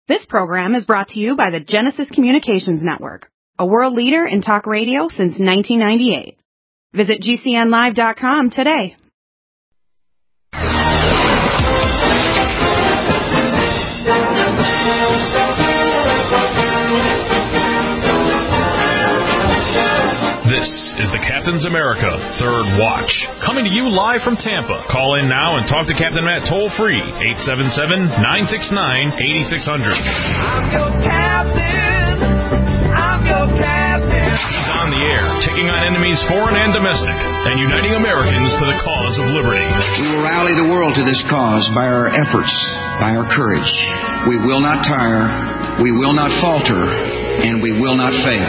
This program is brought to you by the Genesis Communications Network, a world leader in talk radio since 1998. Visit GCNlive.com today. This is the Captain's America Third Watch, coming to you live from Tampa. Call in now and talk to Captain Matt toll-free, 877-969-8600. I'm your captain. I'm your captain. He's on the air, taking on enemies foreign and domestic, and uniting Americans to the cause of liberty. We will rally the world to this cause by our efforts, by our courage. We will not tire, we will not falter, and we will not fail.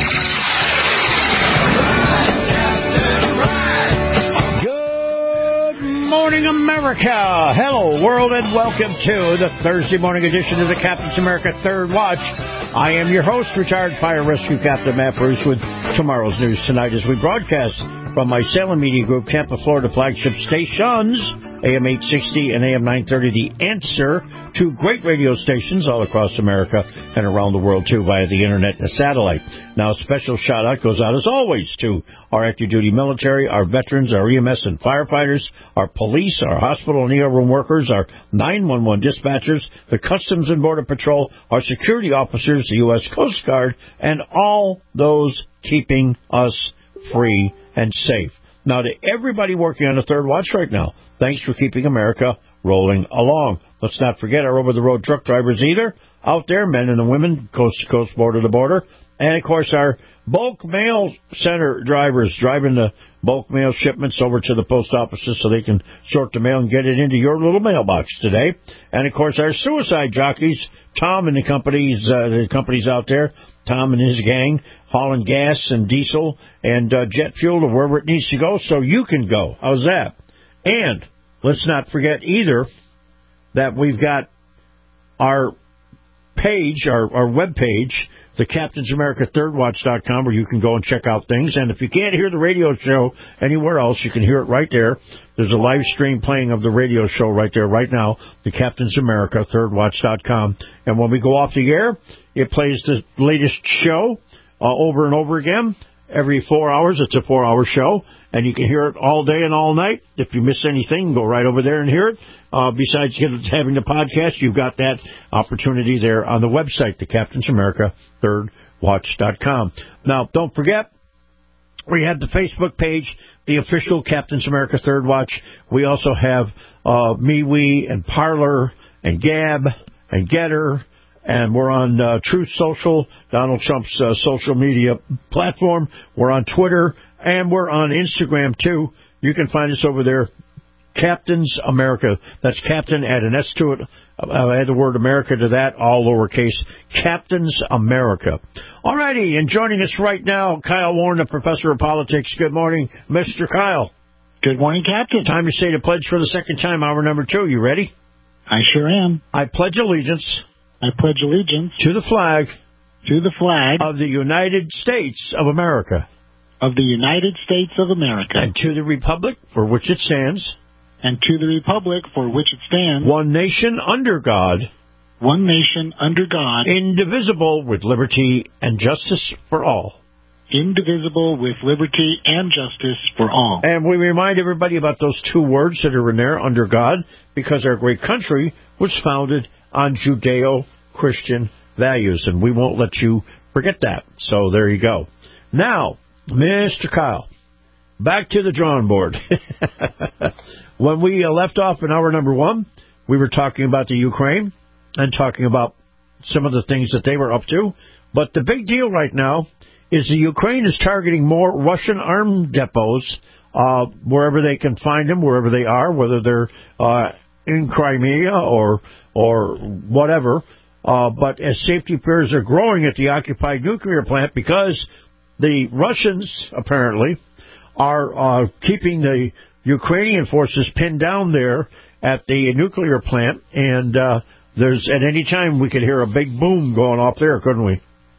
Morning, America. Hello, world, and welcome to the Thursday morning edition of the Captain's America Third Watch. I am your host, retired fire rescue captain Matt Bruce, with tomorrow's news tonight as we broadcast from my Salem Media Group, Tampa, Florida flagship stations, AM 860 and AM 930, The Answer, two great radio stations all across America and around the world, too, via the internet and satellite. Now, a special shout-out goes out, as always, to our active duty military, our veterans, our EMS and firefighters, our police, our hospital and ER room workers, our 911 dispatchers, the Customs and Border Patrol, our security officers, the U.S. Coast Guard, and all those keeping us free and safe. Now, to everybody working on the Third Watch right now, thanks for keeping America rolling along. Let's not forget our over-the-road truck drivers either, out there, men and the women, coast to coast, border to border. And, of course, our bulk mail center drivers driving the bulk mail shipments over to the post offices so they can sort the mail and get it into your little mailbox today. And, of course, our suicide jockeys, Tom and the companies out there, Tom and his gang, hauling gas and diesel and jet fuel to wherever it needs to go so you can go. How's that? And let's not forget either that we've got our page, our web page, the CaptainsAmerica3rdWatch.com, where you can go and check out things. And if you can't hear the radio show anywhere else, you can hear it right there. There's a live stream playing of the radio show right there, right now, the CaptainsAmerica3rdWatch.com. And when we go off the air, it plays the latest show over and over again. Every 4 hours, it's a 4-hour show, and you can hear it all day and all night. If you miss anything, go right over there and hear it. Besides having the podcast, you've got that opportunity there on the website, the CaptainsAmerica3rdWatch.com. Now, don't forget, we have the Facebook page, the official Captain's America Third Watch. We also have MeWe and Parler and Gab and Getter. And we're on Truth Social, Donald Trump's social media platform. We're on Twitter, and we're on Instagram, too. You can find us over there, Captain's America. That's Captain, add an S to it. Add the word America to that, all lowercase, Captain's America. All righty, and joining us right now, Kyle Warren, the professor of politics. Good morning, Mr. Kyle. Good morning, Captain. Time to say the pledge for the second time, hour number 2. You ready? I sure am. I pledge allegiance. I pledge allegiance to the flag of the United States of America. Of the United States of America. And to the republic for which it stands. And to the republic for which it stands. One nation under God. One nation under God. Indivisible with liberty and justice for all. Indivisible with liberty and justice for all. And we remind everybody about those 2 words that are in there, under God, because our great country was founded on Judeo-Christian values, and we won't let you forget that. So there you go. Now, Mr. Kyle, back to the drawing board. When we left off in hour number 1, we were talking about the Ukraine and talking about some of the things that they were up to. But the big deal right now is the Ukraine is targeting more Russian arms depots wherever they can find them, wherever they are, whether they're in Crimea or whatever. But as safety fears are growing at the occupied nuclear plant because the Russians, apparently, are keeping the Ukrainian forces pinned down there at the nuclear plant. And there's at any time we could hear a big boom going off there, couldn't we?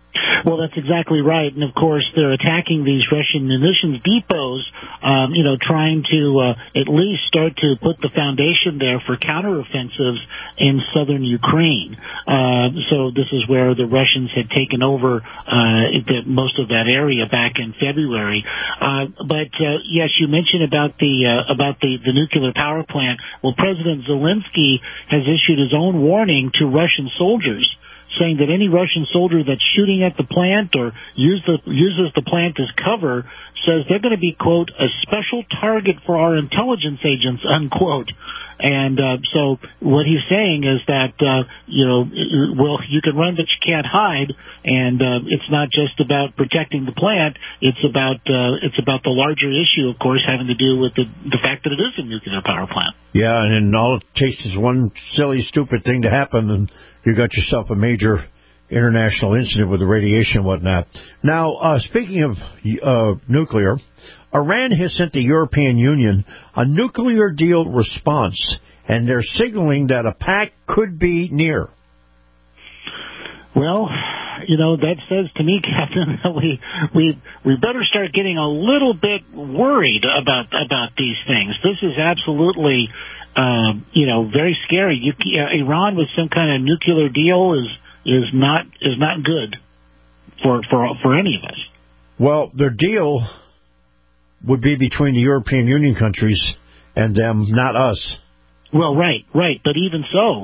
Well, that's exactly right. And, of course, they're attacking these Russian munitions depots, trying to at least start to put the foundation there for counteroffensives in southern Ukraine. So this is where the Russians had taken over most of that area back in February. But yes, you mentioned about the nuclear power plant. Well, President Zelensky has issued his own warning to Russian soldiers, saying that any Russian soldier that's shooting at the plant or uses the plant as cover says they're going to be, quote, a special target for our intelligence agents, unquote. And so what he's saying is that, well, you can run, but you can't hide. And it's not just about protecting the plant. It's about the larger issue, of course, having to do with the fact that it is a nuclear power plant. Yeah, and all it takes is one silly, stupid thing to happen, and you got yourself a major international incident with the radiation and whatnot. Now, speaking of nuclear, Iran has sent the European Union a nuclear deal response, and they're signaling that a pact could be near. Well, that says to me, Captain, that we better start getting a little bit worried about these things. This is absolutely, very scary. Iran with some kind of nuclear deal is not good for any of us. Well, their deal would be between the European Union countries and them, not us. Well, right. But even so,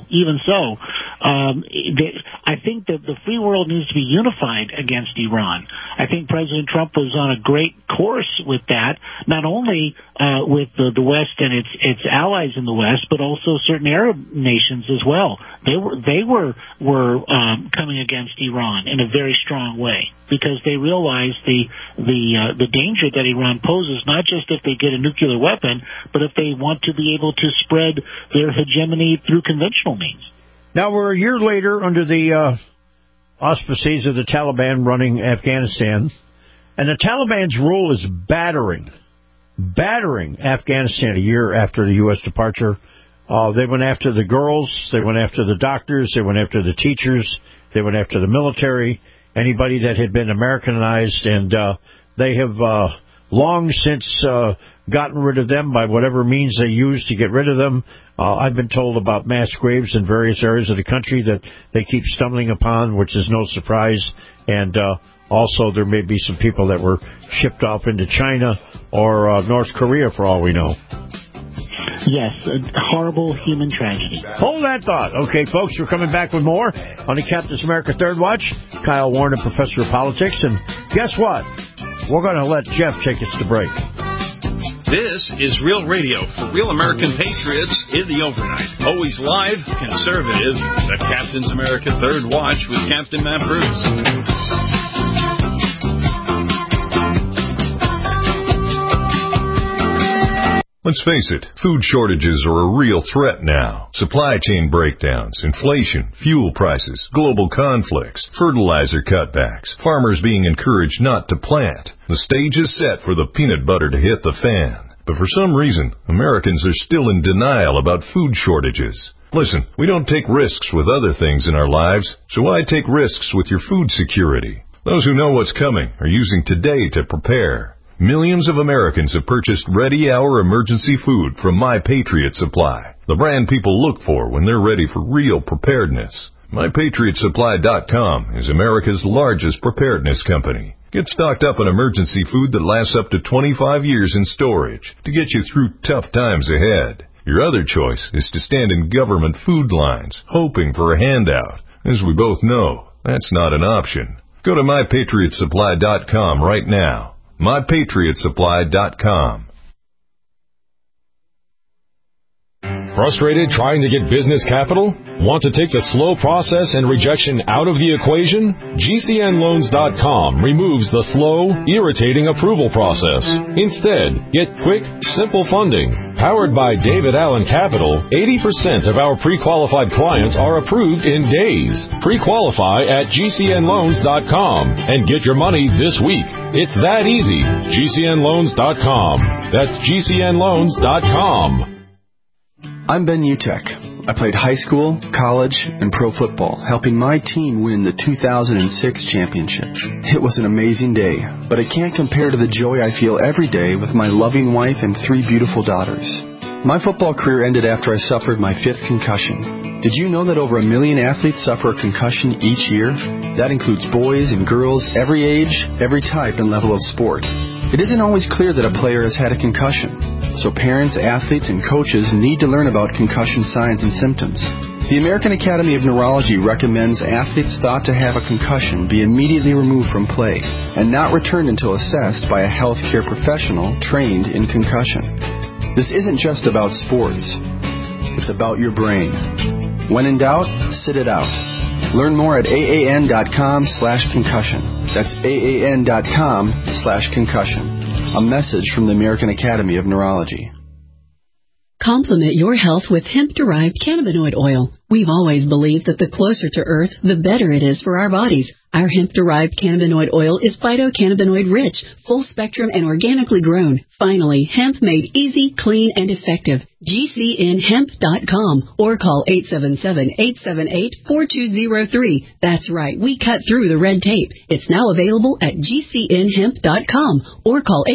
I think that the free world needs to be unified against Iran. I think President Trump was on a great course with that, not only with the West and its allies in the West, but also certain Arab nations as well. They were coming against Iran in a very strong way, because they realize the danger that Iran poses, not just if they get a nuclear weapon, but if they want to be able to spread their hegemony through conventional means. Now, we're a year later under the auspices of the Taliban running Afghanistan, and the Taliban's rule is battering Afghanistan a year after the U.S. departure. They went after the girls, they went after the doctors, they went after the teachers, they went after the military, anybody that had been Americanized, and they have long since gotten rid of them by whatever means they used to get rid of them. I've been told about mass graves in various areas of the country that they keep stumbling upon, which is no surprise. And also there may be some people that were shipped off into China or North Korea, for all we know. Yes, a horrible human tragedy. Hold that thought. Okay, folks, we're coming back with more on the Captain's America Third Watch. Kyle Warren, Professor of Politics. And guess what? We're going to let Jeff take us to break. This is Real Radio for real American patriots in the overnight. Always live, conservative. The Captain's America Third Watch with Captain Matt Bruce. Let's face it, food shortages are a real threat now. Supply chain breakdowns, inflation, fuel prices, global conflicts, fertilizer cutbacks, farmers being encouraged not to plant. The stage is set for the peanut butter to hit the fan. But for some reason, Americans are still in denial about food shortages. Listen, we don't take risks with other things in our lives, so why take risks with your food security? Those who know what's coming are using today to prepare. Millions of Americans have purchased Ready Hour emergency food from My Patriot Supply, the brand people look for when they're ready for real preparedness. MyPatriotSupply.com is America's largest preparedness company. Get stocked up on emergency food that lasts up to 25 years in storage to get you through tough times ahead. Your other choice is to stand in government food lines, hoping for a handout. As we both know, that's not an option. Go to MyPatriotSupply.com right now. MyPatriotSupply.com. Frustrated trying to get business capital? Want to take the slow process and rejection out of the equation? GCNLoans.com removes the slow, irritating approval process. Instead, get quick, simple funding. Powered by David Allen Capital, 80% of our pre-qualified clients are approved in days. Pre-qualify at GCNLoans.com and get your money this week. It's that easy. GCNLoans.com. That's GCNLoans.com. I'm Ben Utek. I played high school, college, and pro football, helping my team win the 2006 championship. It was an amazing day, but it can't compare to the joy I feel every day with my loving wife and 3 beautiful daughters. My football career ended after I suffered my 5th concussion. Did you know that over 1 million athletes suffer a concussion each year? That includes boys and girls, every age, every type and level of sport. It isn't always clear that a player has had a concussion. So parents, athletes, and coaches need to learn about concussion signs and symptoms. The American Academy of Neurology recommends athletes thought to have a concussion be immediately removed from play and not returned until assessed by a healthcare professional trained in concussion. This isn't just about sports. It's about your brain. When in doubt, sit it out. Learn more at AAN.com/concussion. That's AAN.com/concussion. A message from the American Academy of Neurology. Complement your health with hemp-derived cannabinoid oil. We've always believed that the closer to Earth, the better it is for our bodies. Our hemp-derived cannabinoid oil is phytocannabinoid-rich, full-spectrum, and organically grown. Finally, hemp made easy, clean, and effective. GCNhemp.com or call 877-878-4203. That's right, we cut through the red tape. It's now available at GCNhemp.com or call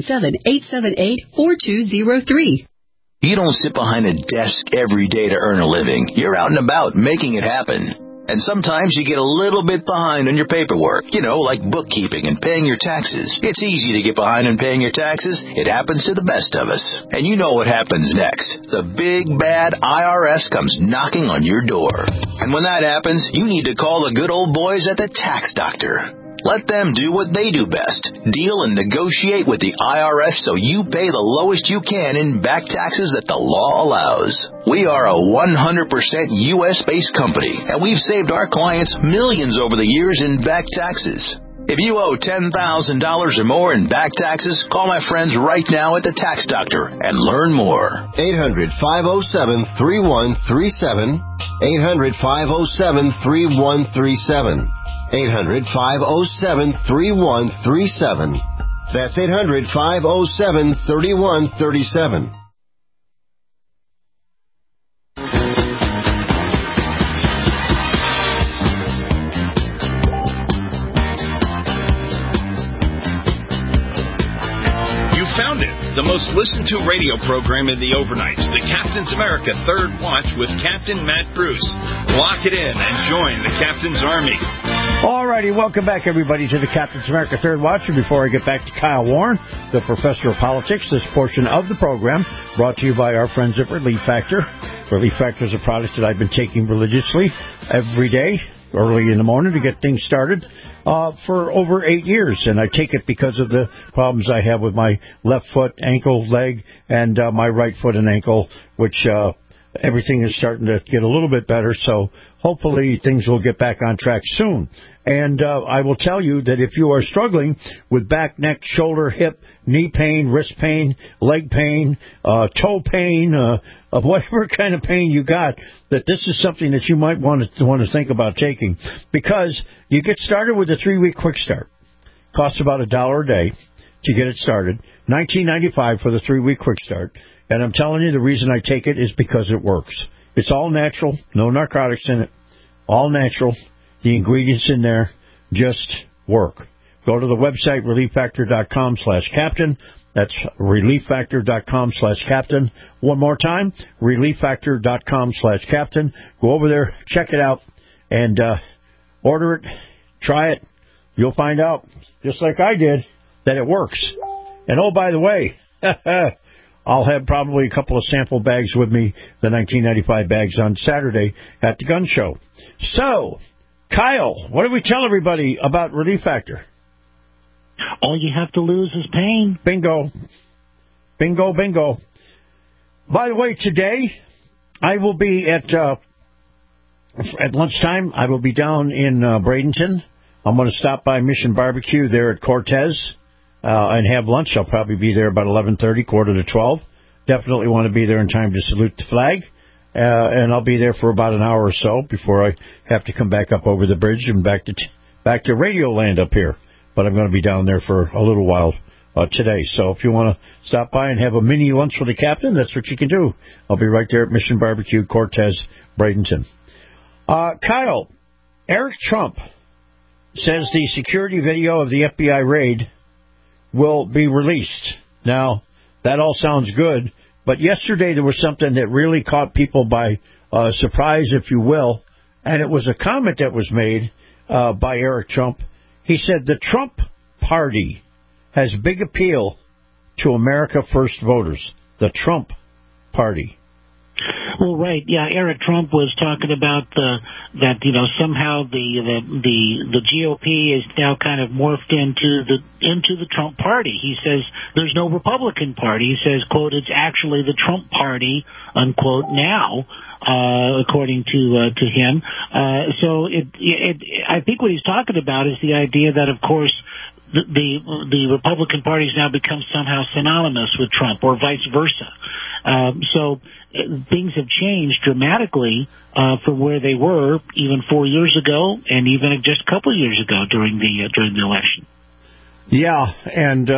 877-878-4203. You don't sit behind a desk every day to earn a living. You're out and about making it happen. And sometimes you get a little bit behind on your paperwork, like bookkeeping and paying your taxes. It's easy to get behind on paying your taxes. It happens to the best of us. And you know what happens next. The big, bad IRS comes knocking on your door. And when that happens, you need to call the good old boys at the Tax Doctor. Let them do what they do best. Deal and negotiate with the IRS so you pay the lowest you can in back taxes that the law allows. We are a 100% U.S.-based company, and we've saved our clients millions over the years in back taxes. If you owe $10,000 or more in back taxes, call my friends right now at the Tax Doctor and learn more. 800-507-3137. 800-507-3137. 800-507-3137. That's 800-507-3137. Found it. The most listened to radio program in the overnights, the Captain's America Third Watch with Captain Matt Bruce. Lock it in and join the Captain's Army. All righty, welcome back, everybody, to the Captain's America Third Watch. And before I get back to Kyle Warren, the professor of politics, this portion of the program brought to you by our friends at Relief Factor. Relief Factor is a product that I've been taking religiously every day, early in the morning to get things started for over 8 years. And I take it because of the problems I have with my left foot, ankle, leg, and my right foot and ankle, which everything is starting to get a little bit better. So hopefully things will get back on track soon. And I will tell you that if you are struggling with back, neck, shoulder, hip, knee pain, wrist pain, leg pain, toe pain, of whatever kind of pain you got, that this is something that you might want to think about taking, because you get started with a 3-week quick start. Costs about $1 a day to get it started. $19.95 for the 3-week quick start. And I'm telling you, the reason I take it is because it works. It's all natural, no narcotics in it, all natural. The ingredients in there just work. Go to the website, relieffactor.com/captain. That's relieffactor.com/captain. One more time, relieffactor.com/captain. Go over there, check it out, and order it, try it. You'll find out, just like I did, that it works. And oh, by the way, I'll have probably a couple of sample bags with me, the 1995 bags, on Saturday at the gun show. So, Kyle, what do we tell everybody about Relief Factor? All you have to lose is pain. Bingo. Bingo, bingo. By the way, today I will be at lunchtime. I will be down in Bradenton. I'm going to stop by Mission Barbecue there at Cortez and have lunch. I'll probably be there about 11:30, 11:45. Definitely want to be there in time to salute the flag. And I'll be there for about an hour or so before I have to come back up over the bridge and back to Radio Land up here. But I'm going to be down there for a little while today. So if you want to stop by and have a mini lunch with the captain, that's what you can do. I'll be right there at Mission Barbecue, Cortez, Bradenton. Kyle, Eric Trump says the security video of the FBI raid will be released. Now, that all sounds good, but yesterday there was something that really caught people by surprise, if you will, and it was a comment that was made by Eric Trump. He said the Trump Party has big appeal to America First voters. The Trump Party. Well, right, yeah. Eric Trump was talking about that somehow the GOP is now kind of morphed into the Trump Party. He says there's no Republican Party. He says, quote, it's actually the Trump Party, unquote, now. According to him, so I think what he's talking about is the idea that, of course, the Republican Party has now become somehow synonymous with Trump, or vice versa. So things have changed dramatically from where they were even 4 years ago, and even just a couple of years ago during the election. Yeah, and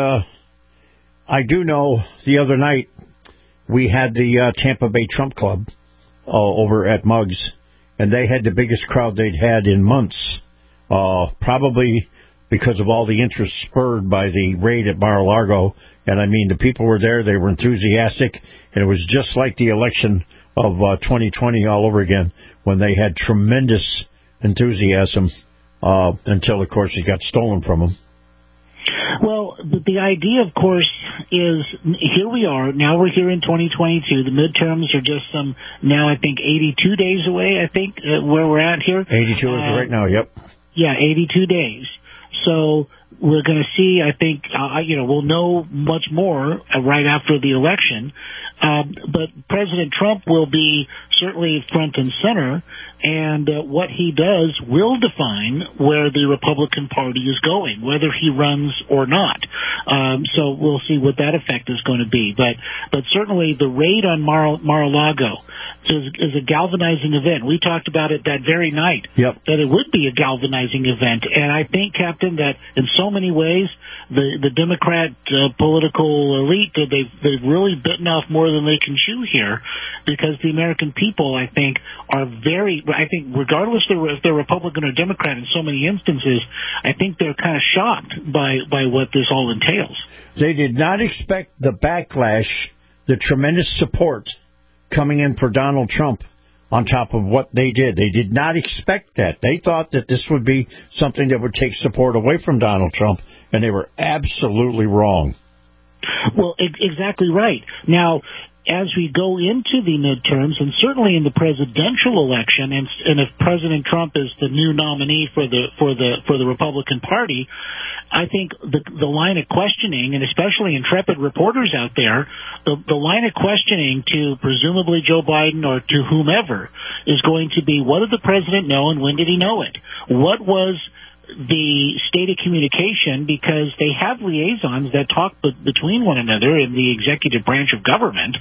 I do know the other night we had the Tampa Bay Trump Club over at Muggs, and they had the biggest crowd they'd had in months, probably because of all the interest spurred by the raid at Mar-a-Lago. And I mean, the people were there, they were enthusiastic, and it was just like the election of 2020 all over again, when they had tremendous enthusiasm until, of course, it got stolen from them. Well, the idea, of course, is here we are. Now we're here in 2022. The midterms are just now I think 82 days away, I think, where we're at here. 82 is right now, yep. Yeah, 82 days. So we're going to see, I think, we'll know much more right after the election. But President Trump will be certainly front and center, and what he does will define where the Republican Party is going, whether he runs or not. So we'll see what that effect is going to be. But certainly the raid on Mar-a-Lago is a galvanizing event. We talked about it that very night, that it would be a galvanizing event. And I think, Captain, that in so many ways, the Democrat political elite, they've really bitten off more than they can chew here, because the American people, I think, regardless if they're Republican or Democrat in so many instances, I think they're kind of shocked by what this all entails. They did not expect the backlash, the tremendous support coming in for Donald Trump on top of what they did. They did not expect that. They thought that this would be something that would take support away from Donald Trump, and they were absolutely wrong. Well, exactly right. Now, as we go into the midterms, and certainly in the presidential election, and if President Trump is the new nominee for the Republican Party, I think the line of questioning, and especially intrepid reporters out there, the line of questioning to presumably Joe Biden or to whomever is going to be, what did the president know and when did he know it? What was the state of communication, because they have liaisons that talk between one another in the executive branch of government,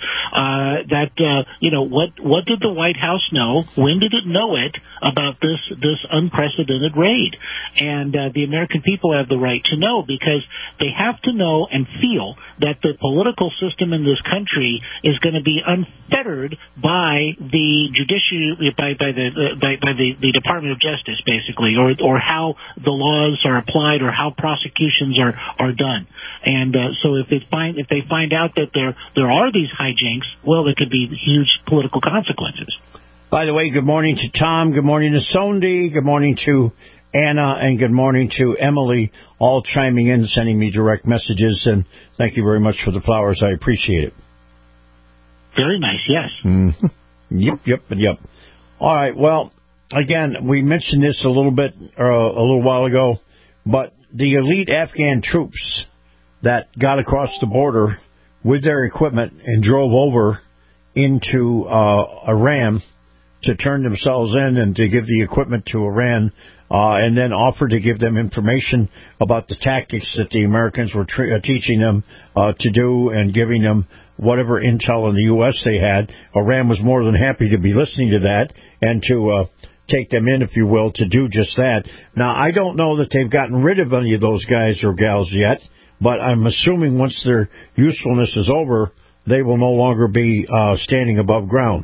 what did the White House know? When did it know it about this unprecedented raid? And the American people have the right to know, because they have to know and feel that the political system in this country is going to be unfettered by the judiciary, by the Department of Justice, basically, or how the laws are applied or how prosecutions are done. And so if they find out that there are these hijinks, well, there could be huge political consequences. By the way, good morning to Tom, good morning to Sondi, good morning to Anna, and good morning to Emily, all chiming in, sending me direct messages, and thank you very much for the flowers. I appreciate it. Very nice, yes. Mm-hmm. Yep. All right, well, again, we mentioned this a little while ago, but the elite Afghan troops that got across the border with their equipment and drove over into Iran to turn themselves in and to give the equipment to Iran, and then offered to give them information about the tactics that the Americans were teaching them to do, and giving them whatever intel in the U.S. they had. Iran was more than happy to be listening to that and to take them in, if you will, to do just that. Now, I don't know that they've gotten rid of any of those guys or gals yet. But I'm assuming once their usefulness is over, they will no longer be standing above ground.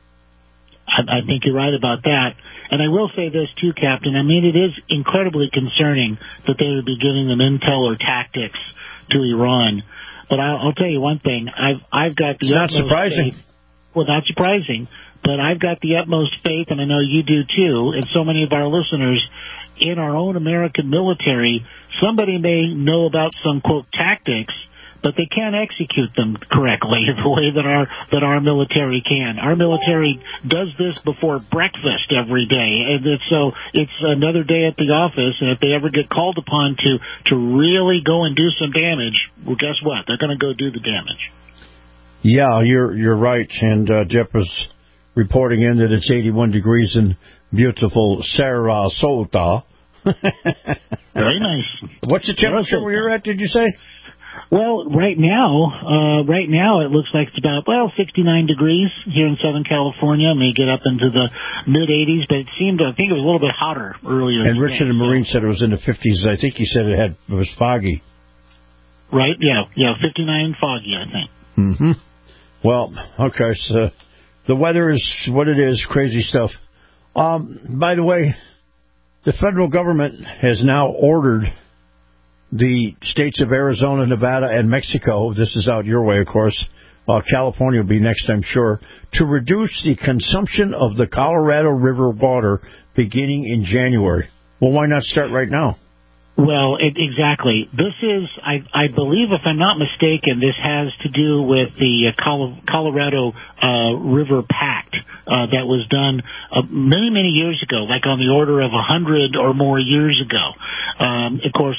I think you're right about that. And I will say this, too, Captain. I mean, it is incredibly concerning that they would be giving them intel or tactics to Iran. But I'll tell you one thing. I've got the utmost surprising. faith. Well, not surprising. But I've got the utmost faith, and I know you do, too, and so many of our listeners, in our own American military. Somebody may know about some, quote, tactics, but they can't execute them correctly the way that our military can. Our military does this before breakfast every day, and it's another day at the office. And if they ever get called upon to really go and do some damage, well, guess what? They're going to go do the damage. Yeah, you're right. And Jeff was reporting in that it's 81 degrees in beautiful Sarasota. Very nice. What's the temperature where you're at? Did you say? Well, right now it looks like it's about 69 degrees here in Southern California. May get up into the mid 80s, but I think it was a little bit hotter earlier. And Richard and Marine said it was in the 50s. I think he said it was foggy. Right? Yeah, 59 foggy, I think. Mm-hmm. Well, okay, so the weather is what it is. Crazy stuff. By the way, the federal government has now ordered the states of Arizona, Nevada, and Mexico, this is out your way, of course, California will be next, I'm sure, to reduce the consumption of the Colorado River water beginning in January. Well, why not start right now? Well, exactly. This is, I believe, if I'm not mistaken, this has to do with the Colorado River Pact that was done many, many years ago, like on the order of 100 or more years ago. Of course,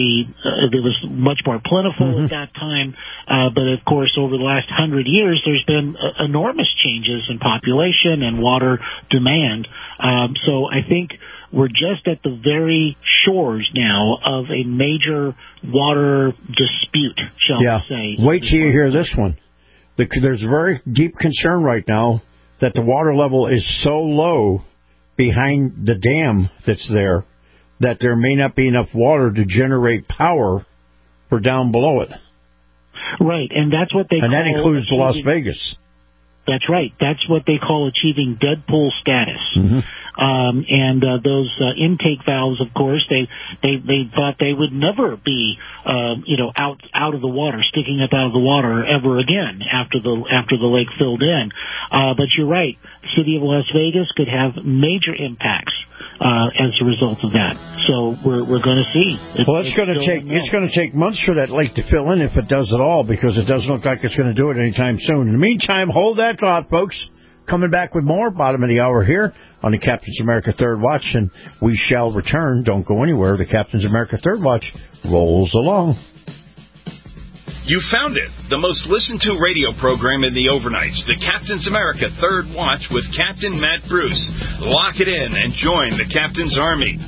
it was much more plentiful at that time, but of course, over the last 100 years, there's been enormous changes in population and water demand. So I think we're just at the very shores now of a major water dispute, shall we say. Wait till you hear this one. There's very deep concern right now that the water level is so low behind the dam that's there that there may not be enough water to generate power for down below it. Right, and that's what they call... And that includes Las Vegas. That's right. That's what they call achieving dead pool status. Mm-hmm. And those intake valves, of course, they thought they would never be, out of the water, sticking up out of the water ever again after the lake filled in. But you're right. The city of Las Vegas could have major impacts as a result of that. So we're going to see. It's going to take months for that lake to fill in, if it does at all, because it doesn't look like it's going to do it anytime soon. In the meantime, hold that thought, folks. Coming back with more, bottom of the hour here on the Captain's America Third Watch, and we shall return. Don't go anywhere. The Captain's America Third Watch rolls along. You found it, the most listened to radio program in the overnights, the Captain's America Third Watch with Captain Matt Bruce. Lock it in and join the Captain's Army.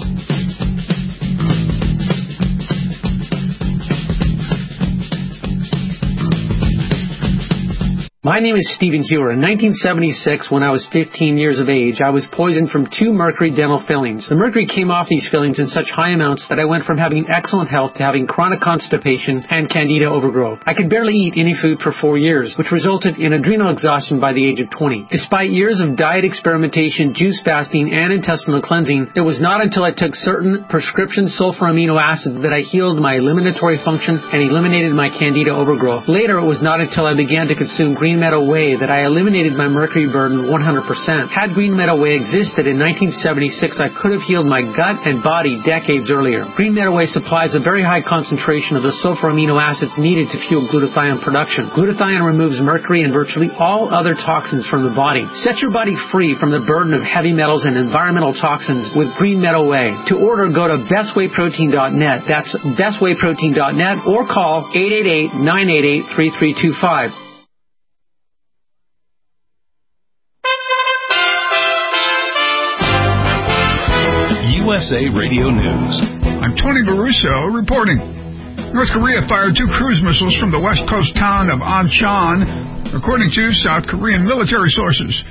My name is Stephen Hewer. In 1976, when I was 15 years of age, I was poisoned from 2 mercury dental fillings. The mercury came off these fillings in such high amounts that I went from having excellent health to having chronic constipation and candida overgrowth. I could barely eat any food for 4 years, which resulted in adrenal exhaustion by the age of 20. Despite years of diet experimentation, juice fasting, and intestinal cleansing, it was not until I took certain prescription sulfur amino acids that I healed my eliminatory function and eliminated my candida overgrowth. Later, it was not until I began to consume Green Meadow Whey that I eliminated my mercury burden 100%. Had Green Meadow Whey existed in 1976, I could have healed my gut and body decades earlier. Green Meadow Whey supplies a very high concentration of the sulfur amino acids needed to fuel glutathione production. Glutathione removes mercury and virtually all other toxins from the body. Set your body free from the burden of heavy metals and environmental toxins with Green Meadow Whey. To order, go to bestwayprotein.net. That's bestwayprotein.net, or call 888-988-3325. USA Radio News. I'm Tony Baruso reporting. North Korea fired 2 cruise missiles from the west coast town of Ancheon, according to South Korean military sources.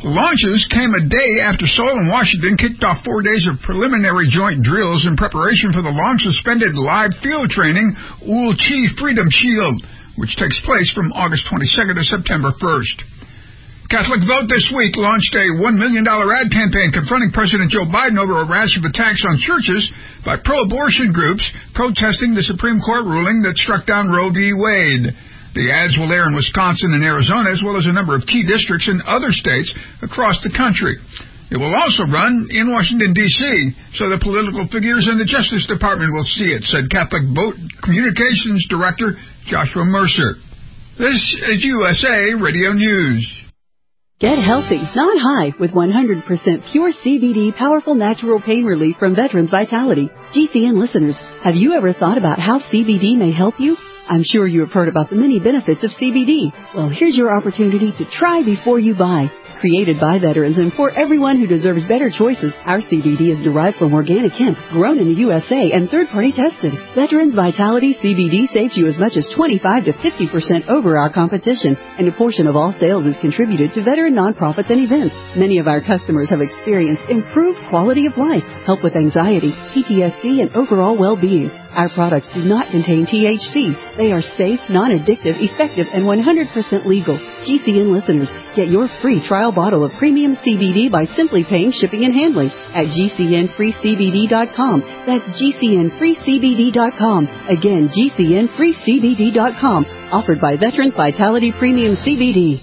The launches came a day after Seoul and Washington kicked off 4 days of preliminary joint drills in preparation for the long-suspended live field training Ulchi Freedom Shield, which takes place from August 22nd to September 1st. Catholic Vote this week launched a $1 million ad campaign confronting President Joe Biden over a rash of attacks on churches by pro-abortion groups protesting the Supreme Court ruling that struck down Roe v. Wade. The ads will air in Wisconsin and Arizona, as well as a number of key districts in other states across the country. It will also run in Washington, D.C., so the political figures in the Justice Department will see it, said Catholic Vote Communications Director Joshua Mercer. This is USA Radio News. Get healthy, not high, with 100% pure CBD powerful natural pain relief from Veterans Vitality. GCN listeners, have you ever thought about how CBD may help you? I'm sure you have heard about the many benefits of CBD. Well, here's your opportunity to try before you buy. Created by veterans and for everyone who deserves better choices, our CBD is derived from organic hemp, grown in the USA and third-party tested. Veterans Vitality CBD saves you as much as 25 to 50% over our competition, and a portion of all sales is contributed to veteran nonprofits and events. Many of our customers have experienced improved quality of life, help with anxiety, PTSD, and overall well-being. Our products do not contain THC. They are safe, non-addictive, effective, and 100% legal. GCN listeners, get your free trial bottle of premium CBD by simply paying shipping and handling at GCNFreeCBD.com. That's GCNFreeCBD.com. Again, GCNFreeCBD.com. Offered by Veterans Vitality Premium CBD.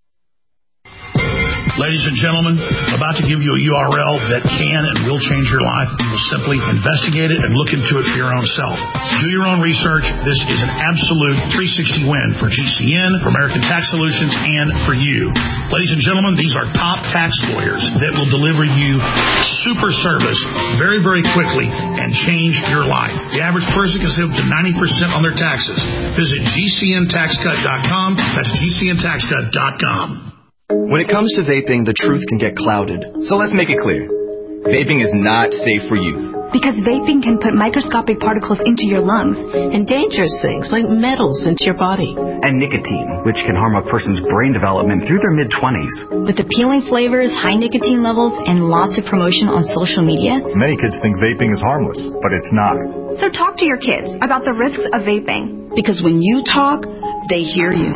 Ladies and gentlemen, I'm about to give you a URL that can and will change your life. You will simply investigate it and look into it for your own self. Do your own research. This is an absolute 360 win for GCN, for American Tax Solutions, and for you. Ladies and gentlemen, these are top tax lawyers that will deliver you super service very, very quickly and change your life. The average person can save up to 90% on their taxes. Visit GCNTaxCut.com. That's GCNTaxCut.com. When it comes to vaping, the truth can get clouded. So let's make it clear. Vaping is not safe for youth. Because vaping can put microscopic particles into your lungs. And dangerous things like metals into your body. And nicotine, which can harm a person's brain development through their mid-20s. With appealing flavors, high nicotine levels, and lots of promotion on social media. Many kids think vaping is harmless, but it's not. So talk to your kids about the risks of vaping. Because when you talk, they hear you.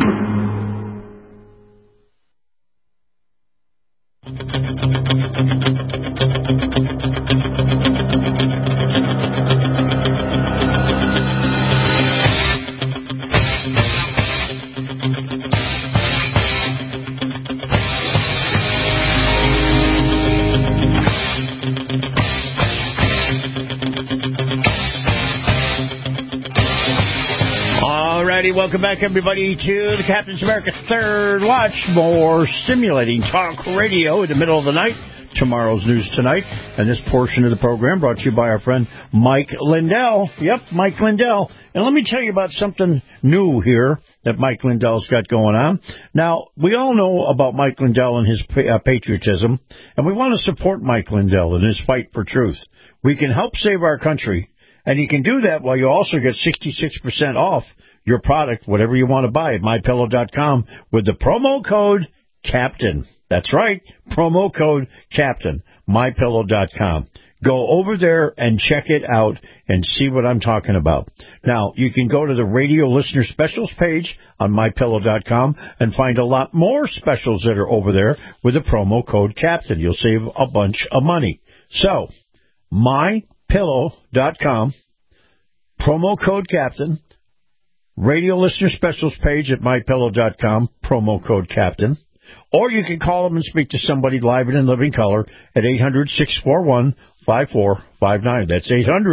Welcome back, everybody, to the Captain's America Third Watch. More stimulating talk radio in the middle of the night. Tomorrow's News Tonight. And this portion of the program brought to you by our friend Mike Lindell. Yep, Mike Lindell. And let me tell you about something new here that Mike Lindell's got going on. Now, we all know about Mike Lindell and his patriotism, and we want to support Mike Lindell in his fight for truth. We can help save our country, and you can do that while you also get 66% off your product, whatever you want to buy, at MyPillow.com with the promo code CAPTAIN. That's right, promo code CAPTAIN, MyPillow.com. Go over there and check it out and see what I'm talking about. Now, you can go to the radio listener specials page on MyPillow.com and find a lot more specials that are over there with the promo code CAPTAIN. You'll save a bunch of money. So, MyPillow.com, promo code CAPTAIN. Radio listener specials page at MyPillow.com, promo code CAPTAIN. Or you can call them and speak to somebody live and in living color at 800-641-5459. That's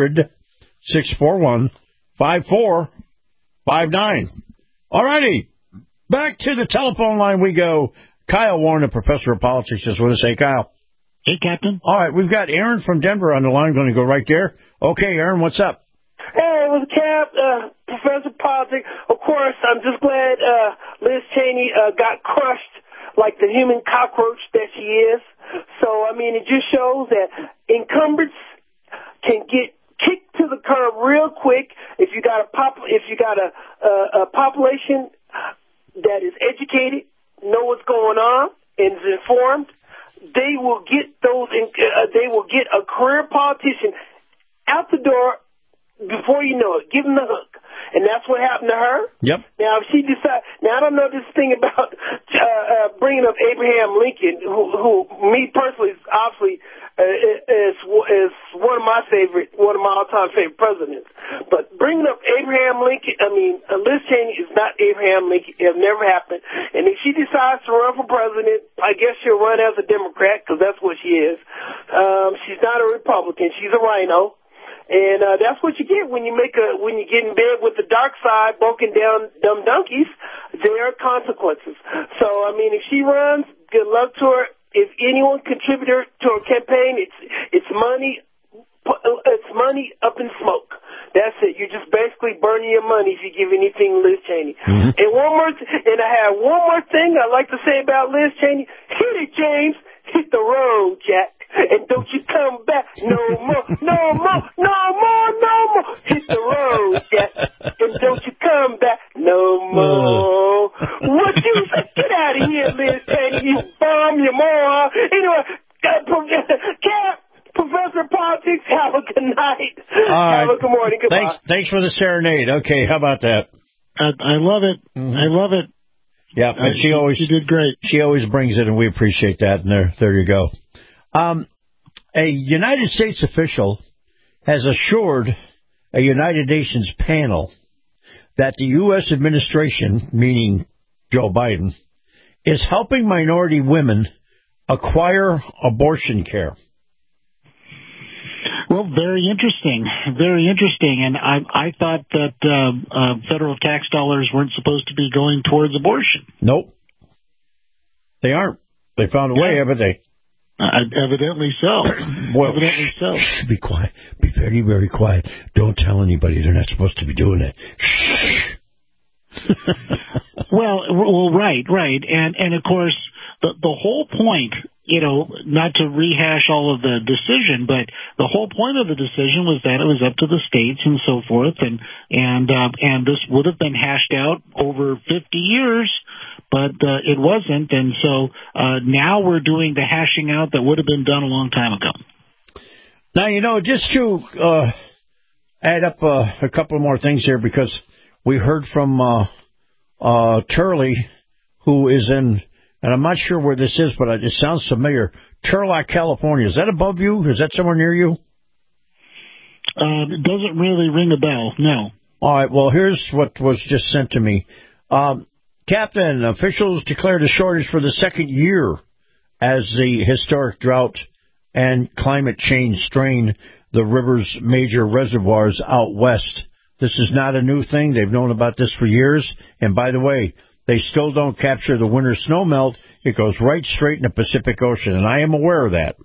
800-641-5459. All righty. Back to the telephone line we go. Kyle Warren, a professor of politics, is with us. Hey, Kyle. Hey, Captain. All right, we've got Aaron from Denver on the line. Going to go right there. Okay, Aaron, what's up? Hey, it was Cap, Professor of Politics. Of course, I'm just glad Liz Cheney got crushed like the human cockroach that she is. So, I mean, it just shows that incumbents can get kicked to the curb real quick if you got a population that is educated, know what's going on, and is informed. they will get they will get a career politician out the door before you know it. Give them the hook. And that's what happened to her. Yep. Now, if she decides, now I don't know this thing about bringing up Abraham Lincoln, who me personally, obviously, is one of my all-time favorite presidents. But bringing up Abraham Lincoln, Liz Cheney is not Abraham Lincoln. It never happened. And if she decides to run for president, I guess she'll run as a Democrat, because that's what she is. She's not a Republican. She's a rhino. And that's what you get when you get in bed with the dark side, broken down dumb donkeys. There are consequences. So, if she runs, good luck to her. If anyone contributed to her campaign, it's money. It's money up in smoke. That's it. You're just basically burning your money if you give anything to Liz Cheney. Mm-hmm. And I have one more thing I'd like to say about Liz Cheney. Hit it, James. Hit the road, Jack. And don't you come back no more. Hit the road, Jack. And don't you come back no more. What you say? Get out of here, Liz Cheney, you bum, you moron. Anyway, Cap, Professor Politics, have a good night. Have a good morning. Goodbye. Thanks for the serenade. Okay, how about that? I love it. Mm-hmm. I love it. Yeah, and she did great. She always brings it, and we appreciate that. And there you go. A United States official has assured a United Nations panel that the U.S. administration, meaning Joe Biden, is helping minority women acquire abortion care. Well, very interesting. Very interesting. And I thought that federal tax dollars weren't supposed to be going towards abortion. Nope. They aren't. They found a way, haven't they? Evidently so. Well, evidently so. Be quiet. Be very, very quiet. Don't tell anybody. They're not supposed to be doing it. Well, right. And of course, the whole point, not to rehash all of the decision, but the whole point of the decision was that it was up to the states and so forth, and this would have been hashed out over 50 years, but it wasn't, and so now we're doing the hashing out that would have been done a long time ago. Now, just to add up a couple more things here, because we heard from Turley, who is in, and I'm not sure where this is, but it sounds familiar, Turlock, California. Is that above you? Is that somewhere near you? It doesn't really ring a bell, no. All right, well, here's what was just sent to me. Captain, officials declared a shortage for the second year as the historic drought and climate change strain the river's major reservoirs out west. This is not a new thing. They've known about this for years. And by the way, they still don't capture the winter snowmelt. It goes right straight in the Pacific Ocean, and I am aware of that.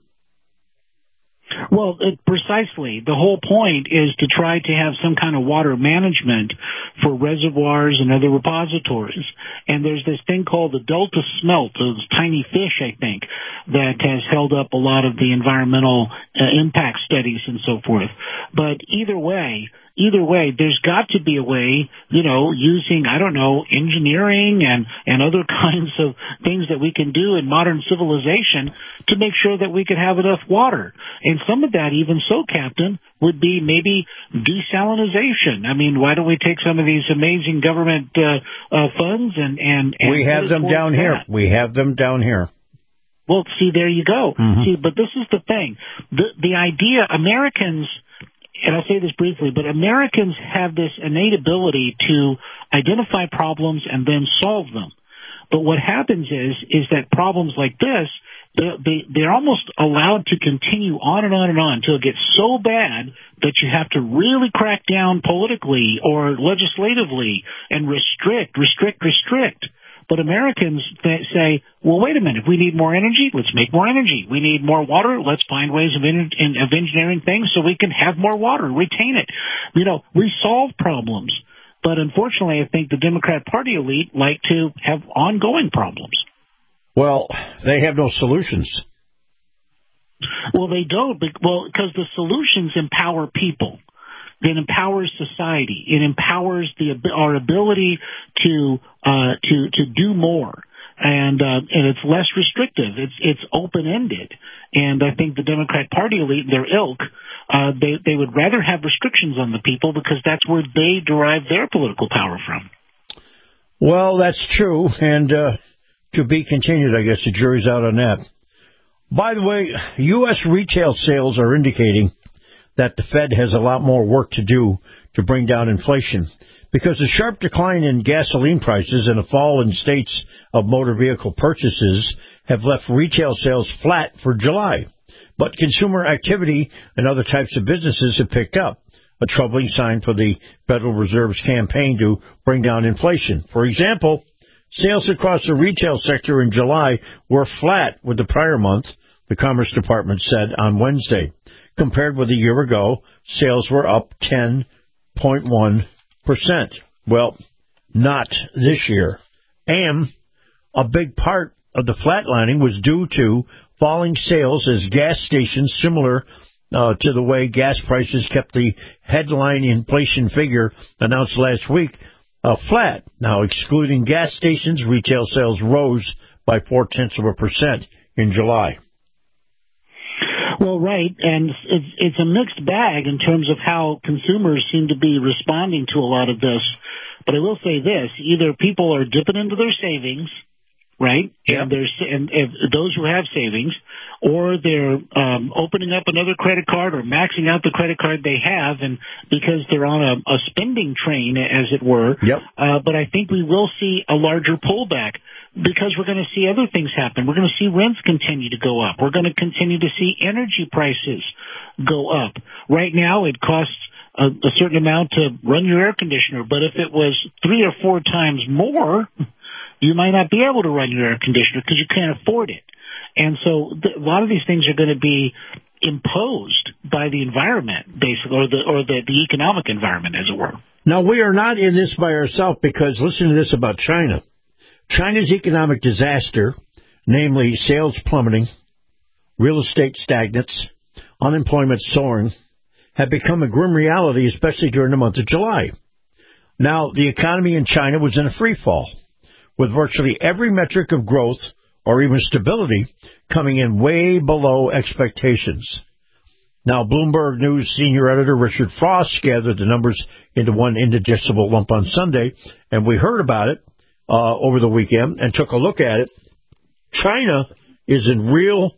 Well, precisely. The whole point is to try to have some kind of water management for reservoirs and other repositories. And there's this thing called the Delta smelt, those tiny fish, I think, that has held up a lot of the environmental impact studies and so forth. But either way, there's got to be a way, using, engineering and other kinds of things that we can do in modern civilization to make sure that we could have enough water. And some of that, even so, Captain, would be maybe desalinization. Why don't we take some of these amazing government funds and we have them down here. We have them down here. Well, see, there you go. Mm-hmm. See, but this is the thing. The idea, Americans, and I'll say this briefly, but Americans have this innate ability to identify problems and then solve them. But what happens is that problems like this, they're almost allowed to continue on and on and on until it gets so bad that you have to really crack down politically or legislatively and restrict. But Americans say, well, wait a minute, if we need more energy, let's make more energy. We need more water, let's find ways of engineering things so we can have more water, retain it. We solve problems. But unfortunately, I think the Democrat Party elite like to have ongoing problems. Well, they have no solutions. Well, they don't. Because the solutions empower people. It empowers society. It empowers our ability to do more. and it's less restrictive. It's open-ended. And I think the Democrat Party elite, their ilk, they would rather have restrictions on the people because that's where they derive their political power from. Well, that's true, and to be continued, I guess the jury's out on that. By the way, U.S. retail sales are indicating that the Fed has a lot more work to do to bring down inflation because the sharp decline in gasoline prices and a fall in states of motor vehicle purchases have left retail sales flat for July. But consumer activity and other types of businesses have picked up, a troubling sign for the Federal Reserve's campaign to bring down inflation. For example, sales across the retail sector in July were flat with the prior month, the Commerce Department said on Wednesday. Compared with a year ago, sales were up 10.1%. Well, not this year. And a big part of the flatlining was due to falling sales as gas stations, similar to the way gas prices kept the headline inflation figure announced last week flat. Now, excluding gas stations, retail sales rose by 0.4% in July. Well, right, and it's a mixed bag in terms of how consumers seem to be responding to a lot of this. But I will say this, either people are dipping into their savings, right, yep. and those who have savings, or they're opening up another credit card or maxing out the credit card they have, and because they're on a spending train, as it were. Yep. But I think we will see a larger pullback, because we're going to see other things happen. We're going to see rents continue to go up. We're going to continue to see energy prices go up. Right now, it costs a certain amount to run your air conditioner, but if it was 3 or 4 times more, you might not be able to run your air conditioner because you can't afford it. And so a lot of these things are going to be imposed by the environment, basically, or the economic environment, as it were. Now, we are not in this by ourselves, because listen to this about China. China's economic disaster, namely sales plummeting, real estate stagnates, unemployment soaring, have become a grim reality, especially during the month of July. Now, the economy in China was in a free fall, with virtually every metric of growth or even stability coming in way below expectations. Now, Bloomberg News senior editor Richard Frost gathered the numbers into one indigestible lump on Sunday, and we heard about it over the weekend and took a look at it. China is in real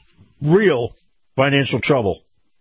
financial trouble.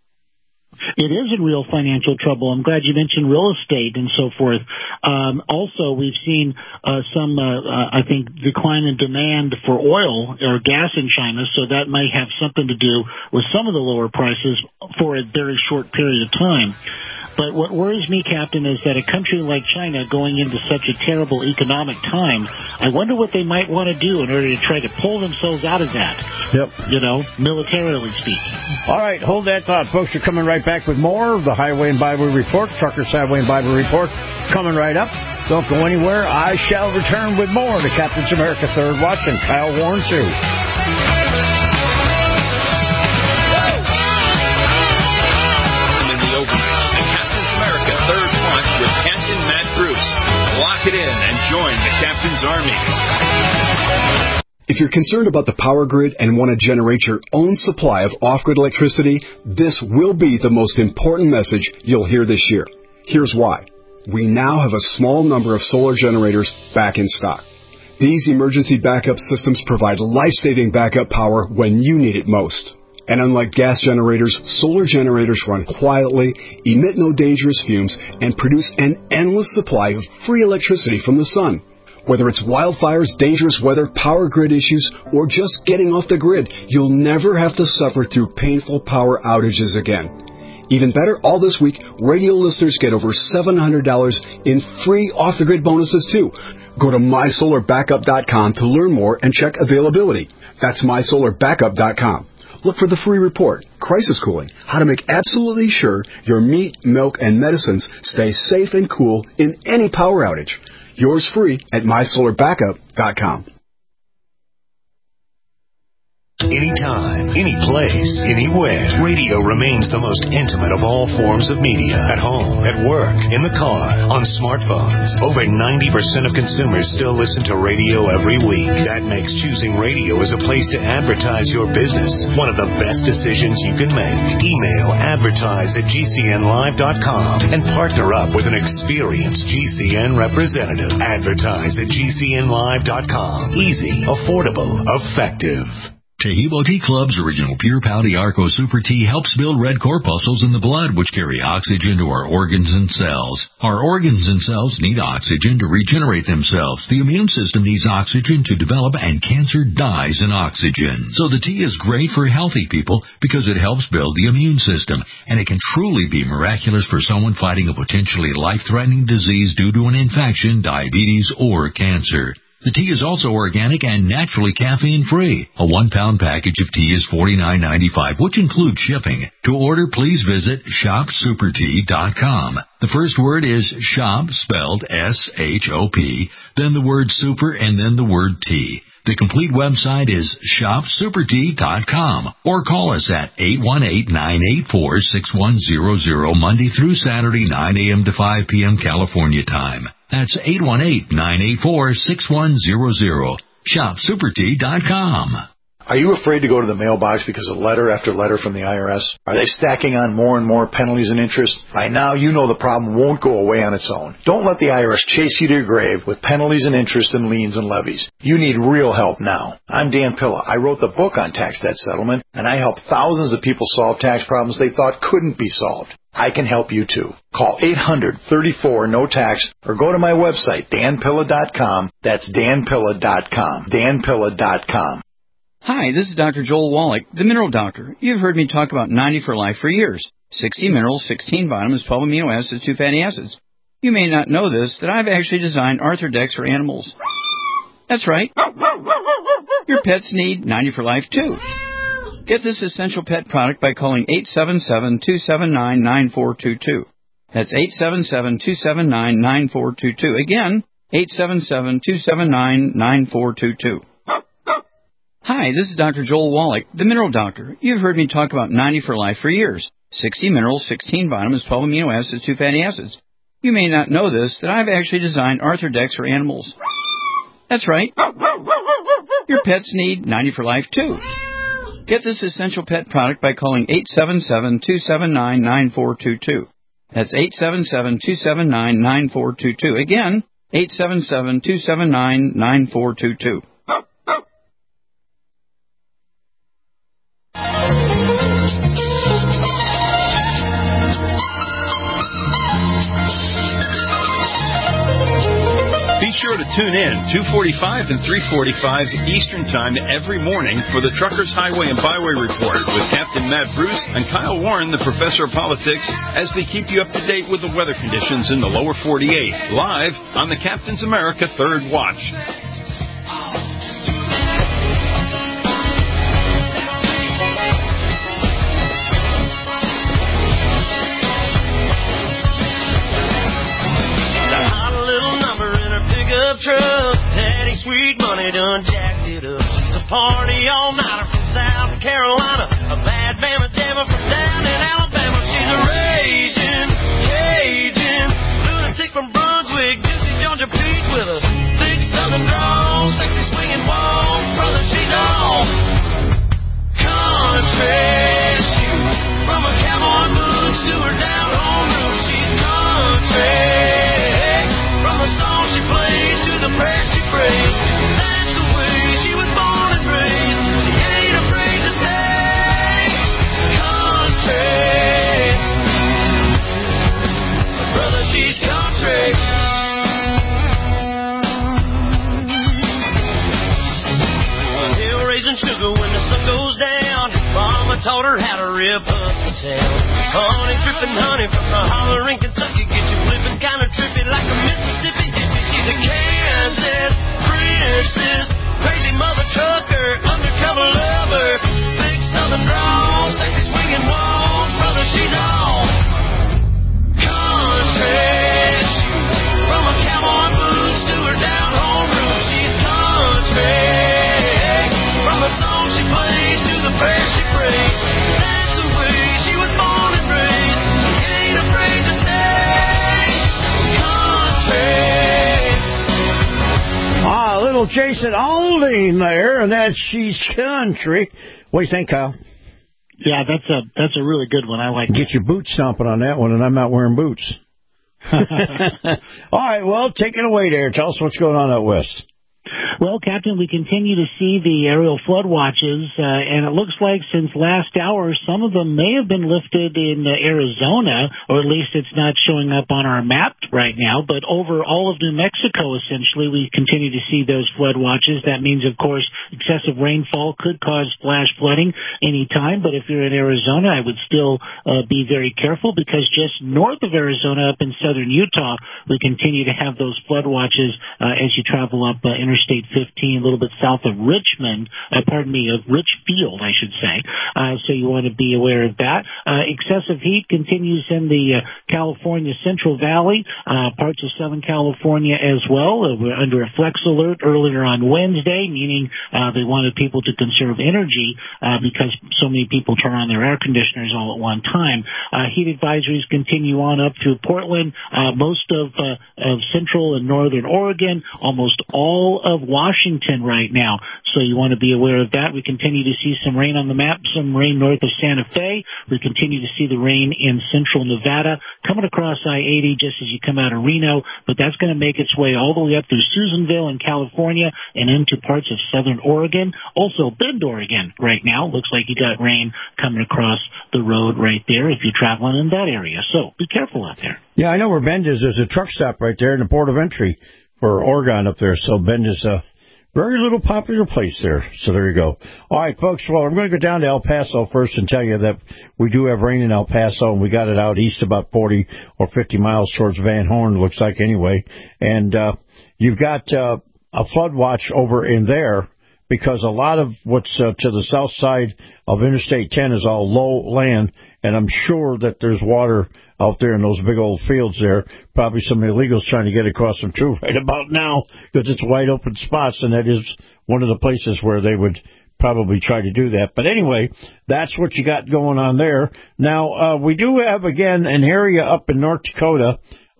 It is in real financial trouble. I'm glad you mentioned real estate and so forth. Also, we've seen some, I think, decline in demand for oil or gas in China, so that might have something to do with some of the lower prices for a very short period of time. But what worries me, Captain, is that a country like China going into such a terrible economic time, I wonder what they might want to do in order to try to pull themselves out of that. Yep. You know, militarily speaking. All right, hold that thought, folks. We're coming right back with more of the Highway and Bible Report, Truckers Highway and Bible Report, coming right up. Don't go anywhere. I shall return with more to Captain's America Third Watch and Kyle Warren, too. With Captain Matt Bruce. Lock it in and join the Captain's Army. If you're concerned about the power grid and want to generate your own supply of off-grid electricity, this will be the most important message you'll hear this year. Here's why. We now have a small number of solar generators back in stock. These emergency backup systems provide life-saving backup power when you need it most. And unlike gas generators, solar generators run quietly, emit no dangerous fumes, and produce an endless supply of free electricity from the sun. Whether it's wildfires, dangerous weather, power grid issues, or just getting off the grid, you'll never have to suffer through painful power outages again. Even better, all this week, radio listeners get over $700 in free off-the-grid bonuses, too. Go to MySolarBackup.com to learn more and check availability. That's MySolarBackup.com. Look for the free report, Crisis Cooling, how to make absolutely sure your meat, milk, and medicines stay safe and cool in any power outage. Yours free at MySolarBackup.com. Anytime, any place, anywhere. Radio remains the most intimate of all forms of media. At home, at work, in the car, on smartphones. Over 90% of consumers still listen to radio every week. That makes choosing radio as a place to advertise your business one of the best decisions you can make. Email advertise@gcnlive.com and partner up with an experienced GCN representative. Advertise@gcnlive.com. Easy, affordable, effective. Tahibo Tea Club's original Pure Pau Arco Super Tea helps build red corpuscles in the blood, which carry oxygen to our organs and cells. Our organs and cells need oxygen to regenerate themselves. The immune system needs oxygen to develop, and cancer dies in oxygen. So the tea is great for healthy people because it helps build the immune system, and it can truly be miraculous for someone fighting a potentially life-threatening disease due to an infection, diabetes, or cancer. The tea is also organic and naturally caffeine-free. A 1-pound package of tea is $49.95, which includes shipping. To order, please visit shopsupertea.com. The first word is shop, spelled S-H-O-P, then the word super, and then the word tea. The complete website is shopsupertea.com, or call us at 818-984-6100, Monday through Saturday, 9 a.m. to 5 p.m. California time. That's 818-984-6100. ShopSuperTea.com. Are you afraid to go to the mailbox because of letter after letter from the IRS? Are they stacking on more and more penalties and interest? By now, you know the problem won't go away on its own. Don't let the IRS chase you to your grave with penalties and interest and liens and levies. You need real help now. I'm Dan Pilla. I wrote the book on tax debt settlement, and I help thousands of people solve tax problems they thought couldn't be solved. I can help you too. Call 800-34-NO-TAX or go to my website, danpilla.com. That's danpilla.com. danpilla.com. Hi, this is Dr. Joel Wallach, the Mineral Doctor. You've heard me talk about 90 for Life for years. 60 minerals, 16 vitamins, 12 amino acids, 2 fatty acids. You may not know this, that I've actually designed Arthrodex for animals. That's right. Your pets need 90 for Life too. Get this essential pet product by calling 877-279-9422. That's 877-279-9422. Again, 877-279-9422. Hi, this is Dr. Joel Wallach, the Mineral Doctor. You've heard me talk about 90 for Life for years. 60 minerals, 16 vitamins, 12 amino acids, 2 fatty acids. You may not know this, that I've actually designed Arthrodex for animals. That's right. Your pets need 90 for Life too. Get this essential pet product by calling 877-279-9422. That's 877-279-9422. Again, 877-279-9422. Be sure to tune in 2:45 and 3:45 Eastern Time every morning for the Truckers Highway and Byway Report with Captain Matt Bruce and Kyle Warren, the Professor of Politics, as they keep you up to date with the weather conditions in the lower 48, live on the Captain's America Third Watch. Truck, Daddy Sweet Money done jacked it up. She's a party all-nighter from South Carolina, a bad mama devil from down in Alabama. She's a raging Cajun lunatic from Brunswick, Juicy Georgia Pete with a thick southern drawl, sexy swinging wall, brother, she's all country. From a cowboy boots to her down home roots, she's country. From the song she plays to the prayer she prays, that's the way she was born and raised. She ain't afraid to say country. Brother, she's country. Hill raising sugar when the sun goes down. Mama taught her how to rip up the town. Honey dripping honey from the holler in Kentucky, get you flipping kind of trippy like a Mississippi hippie. She's a Kansas princess, crazy mother trucker, undercover lover, big southern drawl, sexy swinging walls, brother, she's all country. From a cowboy boots to her down home roots, she's country. From the song she plays old Jason Aldean there, and that's She's Country. What do you think, Kyle? Yeah, that's a really good one. I like Get your boots stomping on that one, and I'm not wearing boots. All right, well, take it away there. Tell us what's going on out west. Well, Captain, we continue to see the aerial flood watches, and it looks like since last hour, some of them may have been lifted in Arizona, or at least it's not showing up on our map right now. But over all of New Mexico, essentially, we continue to see those flood watches. That means, of course, excessive rainfall could cause flash flooding anytime. But if you're in Arizona, I would still be very careful, because just north of Arizona, up in southern Utah, we continue to have those flood watches as you travel up Interstate 15, a little bit south of Richmond, of Richfield, I should say. So you want to be aware of that. Excessive heat continues in the California Central Valley, parts of Southern California as well. We're under a flex alert earlier on Wednesday, meaning they wanted people to conserve energy because so many people turn on their air conditioners all at one time. Heat advisories continue on up through Portland, most of central and northern Oregon, almost all of Washington right now. So you want to be aware of that. We continue to see some rain on the map, some rain north of Santa Fe. We continue to see the rain in central Nevada, coming across I-80 just as you come out of Reno, but that's going to make its way all the way up through Susanville in California and into parts of southern Oregon. Also, Bend, Oregon right now. Looks like you got rain coming across the road right there if you're traveling in that area. So be careful out there. Yeah, I know where Bend is. There's a truck stop right there in the port of entry for Oregon up there. So Bend is a very little popular place there. So there you go. All right, folks. Well, I'm going to go down to El Paso first and tell you that we do have rain in El Paso, and we got it out east about 40 or 50 miles towards Van Horn, looks like anyway. And you've got a flood watch over in there, because a lot of what's to the south side of Interstate 10 is all low land, and I'm sure that there's water out there in those big old fields there. Probably some illegals trying to get across them too right about now, because it's wide open spots, and that is one of the places where they would probably try to do that. But anyway, that's what you got going on there. Now, we do have, again, an area up in North Dakota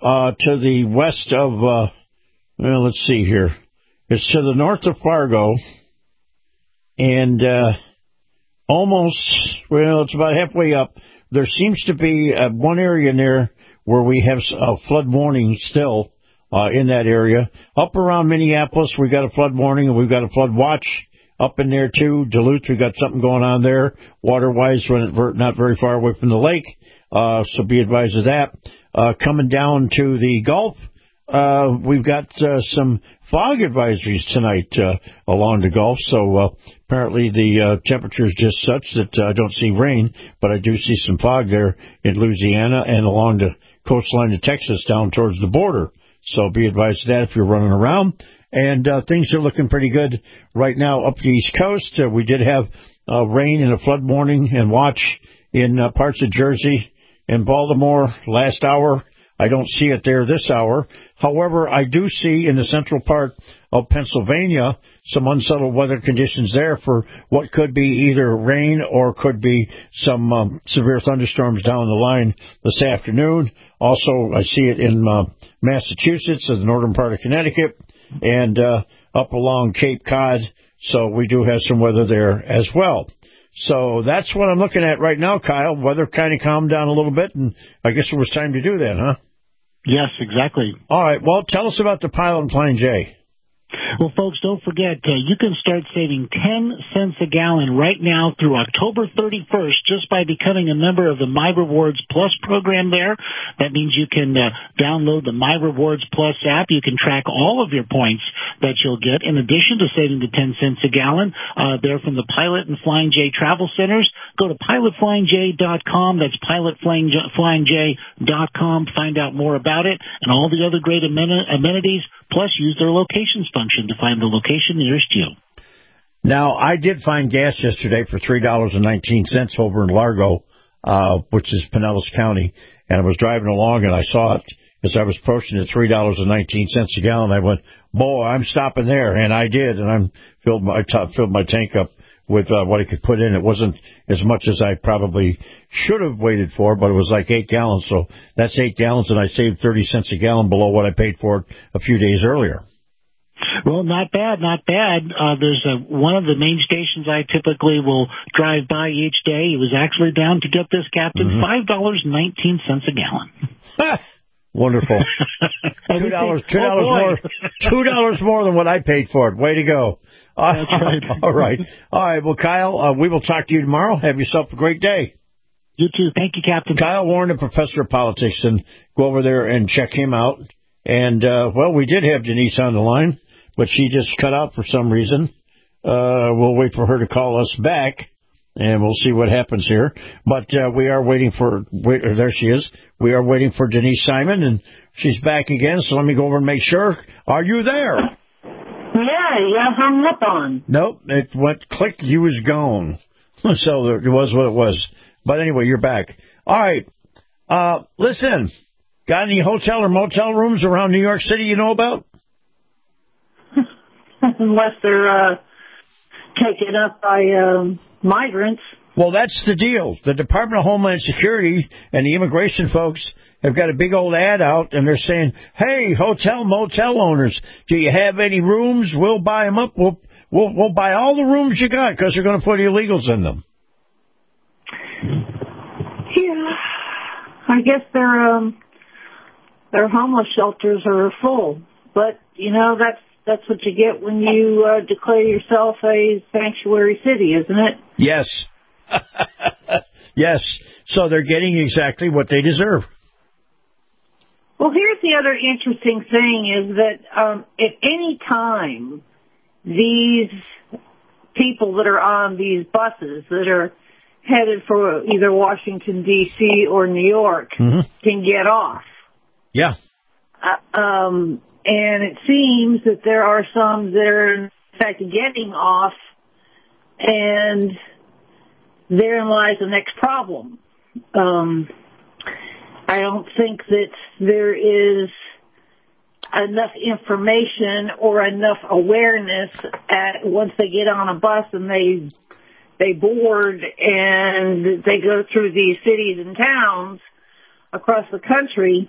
to the west of, well, let's see here. It's to the north of Fargo. And almost, well, it's about halfway up. There seems to be one area in there where we have a flood warning still in that area. Up around Minneapolis, we got a flood warning, and we've got a flood watch up in there, too. Duluth, we got something going on there, water-wise, not very far away from the lake. So be advised of that. Coming down to the Gulf, we've got some fog advisories tonight along the Gulf, so apparently the temperature is just such that I don't see rain, but I do see some fog there in Louisiana and along the coastline of Texas down towards the border. So be advised of that if you're running around. And things are looking pretty good right now up the East Coast. We did have rain and a flood warning and watch in parts of Jersey and Baltimore last hour. I don't see it there this hour. However, I do see in the central part of Pennsylvania some unsettled weather conditions there for what could be either rain or could be some severe thunderstorms down the line this afternoon. Also, I see it in Massachusetts, in the northern part of Connecticut, and up along Cape Cod. So we do have some weather there as well. So that's what I'm looking at right now, Kyle. Weather kind of calmed down a little bit, and I guess it was time to do that, huh? Yes, exactly. All right. Well, tell us about the Pilot and Flying J. Well, folks, don't forget, you can start saving 10 cents a gallon right now through October 31st just by becoming a member of the My Rewards Plus program there. That means you can download the My Rewards Plus app. You can track all of your points that you'll get in addition to saving the 10 cents a gallon. They're from the Pilot and Flying J travel centers. Go to pilotflyingj.com. That's pilotflyingj.com. Find out more about it and all the other great amenities. Plus, use their locations function to find the location nearest you. Now, I did find gas yesterday for $3.19 over in Largo, which is Pinellas County, and I was driving along and I saw it as I was approaching it, $3.19 a gallon. I went, boy, I'm stopping there, and I did, and I filled my tank up with what I could put in. It wasn't as much as I probably should have waited for, but it was like 8 gallons. So that's 8 gallons, and I saved 30 cents a gallon below what I paid for it a few days earlier. Well, not bad, not bad. There's one of the main stations I typically will drive by each day. It was actually down to get this, Captain, $5.19 a gallon. Wonderful. $2 more than what I paid for it. Way to go. That's right. All right. Well, Kyle, we will talk to you tomorrow. Have yourself a great day. You too. Thank you, Captain. Kyle Warren, a professor of politics, and go over there and check him out. And, we did have Denise on the line, but she just cut out for some reason. We'll wait for her to call us back, and we'll see what happens here. But we are waiting for, there she is. We are waiting for Denise Simon, and she's back again, so let me go over and make sure. Are you there? Yeah, you hung up on. Nope, it went click, you was gone. So it was what it was. But anyway, you're back. All right. Listen, got any hotel or motel rooms around New York City you know about? Unless they're taken up by migrants. Well, that's the deal. The Department of Homeland Security and the immigration folks have got a big old ad out, and they're saying, hey, hotel, motel owners, do you have any rooms? We'll buy them up. We'll buy all the rooms you got because they're going to put illegals in them. Yeah, I guess their homeless shelters are full. But, that's what you get when you declare yourself a sanctuary city, isn't it? Yes. Yes. So they're getting exactly what they deserve. Well, here's the other interesting thing is that at any time these people that are on these buses that are headed for either Washington, D.C. or New York can get off. Yeah. And it seems that there are some that are, in fact, getting off, and therein lies the next problem. I don't think that there is enough information or enough awareness once they get on a bus and they board and they go through these cities and towns across the country,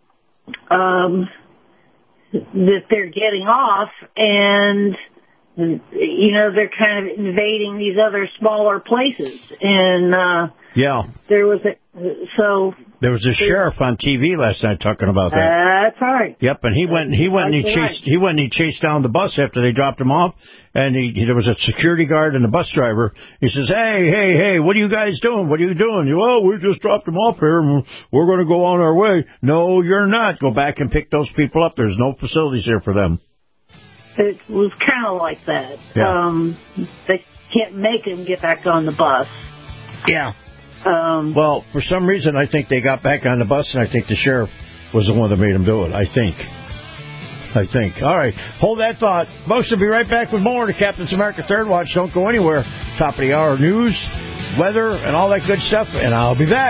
that they're getting off, and they're kind of invading these other smaller places. And there was a sheriff on TV last night talking about that. That's right. Yep, and he went and he chased down the bus after they dropped him off, and there was a security guard and a bus driver. He says, hey, what are you guys doing? What are you doing? We just dropped him off here, and we're going to go on our way. No, you're not. Go back and pick those people up. There's no facilities here for them. It was kind of like that. Yeah. They can't make him get back on the bus. Yeah. Well, for some reason, I think they got back on the bus, and I think the sheriff was the one that made him do it. I think. All right. Hold that thought. Folks, we'll be right back with more to Captain's America Third Watch. Don't go anywhere. Top of the hour news, weather, and all that good stuff, and I'll be back.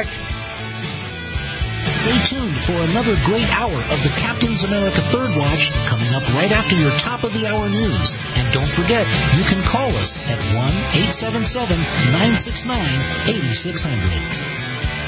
Stay tuned for another great hour of the Captain's America Third Watch coming up right after your top of the hour news. And don't forget, you can call us at 1-877-969-8600.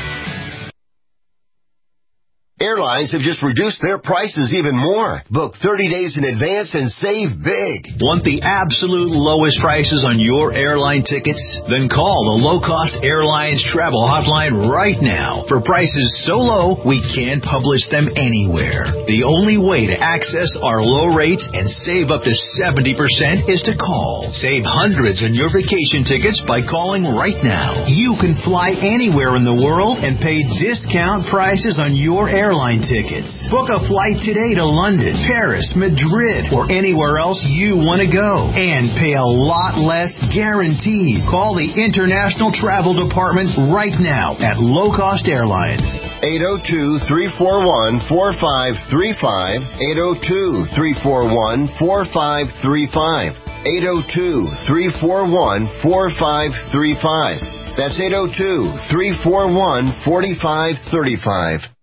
Airlines have just reduced their prices even more. Book 30 days in advance and save big. Want the absolute lowest prices on your airline tickets? Then call the Low Cost Airlines Travel Hotline right now. For prices so low, we can't publish them anywhere. The only way to access our low rates and save up to 70% is to call. Save hundreds on your vacation tickets by calling right now. You can fly anywhere in the world and pay discount prices on your airline tickets. Book a flight today to London, Paris, Madrid, or anywhere else you want to go, and pay a lot less guaranteed. Call the International Travel Department right now at Low Cost Airlines. 802-341-4535. 802-341-4535. 802-341-4535. That's 802-341-4535.